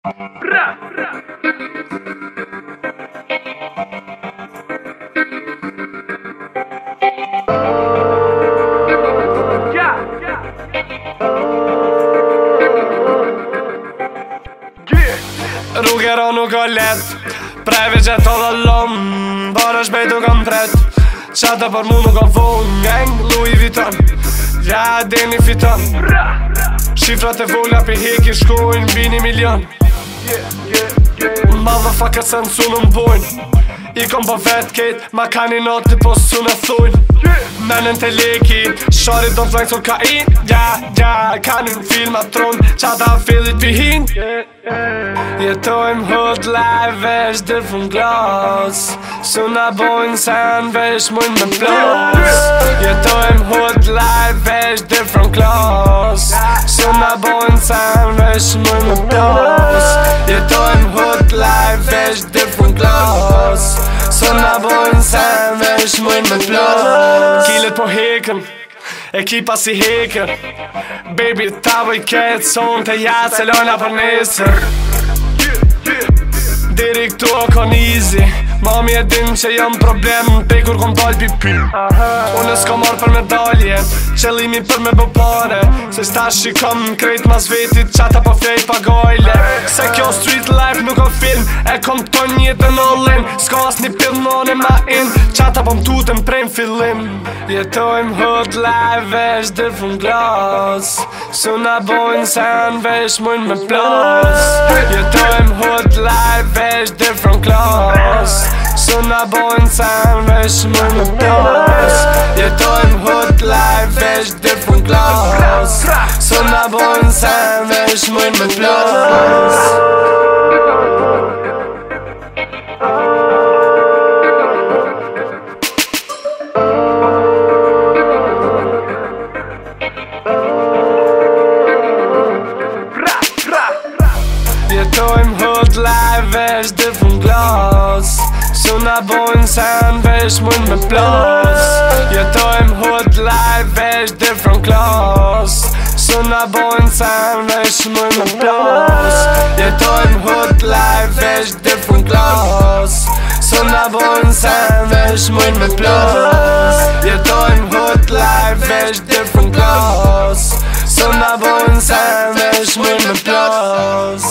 Rrugëra nuk o let Preve që të dhe lom Bara shpejtu kam pret Qata për mu nuk o vonë Gang, Louis Vuitton Ja, deni fiton Shifrat e vola pi heki shkojnë Bini milion Motherfucker se në sunë m'bojnë I kom po vet ket Ma kani noti po su në thujnë Menën të leki Shari do t'lajnë kokain Ja, kani në filma tron Qata fillit pihin Jetojmë hood life vesh different glass Su na bojnë sen vesh mujnë me plus Jetojmë hood life vesh different class Su na bojnë sen vesh mujnë me plus Jetojmë hood life vesh different glass Su na bojnë sen vesh mujnë me plus Kilet po hekën Ekipa si hekër Baby ta voj ketë Son të jatë se lojna për nesër Diri këtu o kon easy Mami e din që jam problem Pe kur kom dal pipi Unë s'kom marrë për medalje Qëllimi për me bëpare Se s'ta shikom krejt mas vetit Qata po flej pa gojle Se kjo street life nuk o film E kom të jetën all-in S'ka as një pillnone ma in Qata po m'tutem prej m'fillim Jetojmë hood life vesh different glass Su na bojnë sen vesh mujnë me plus Jetojmë hood life vesh different class Su na bojnë sen vesh mujnë me plus Jetojmë hood life vesh different class Su na bojnë sen vesh mujnë me plus Jetojmë hood life vesh different glass Su na bojnë sen vesh mujnë me plus Jetojmë hood life vesh different class Su na bojnë sen vesh mujnë me plus Jetojmë hood life vesh different class Su na bojnë sen vesh mujnë me plus Jetojmë hood life vesh different class Su na bojnë sen vesh mujnë me plus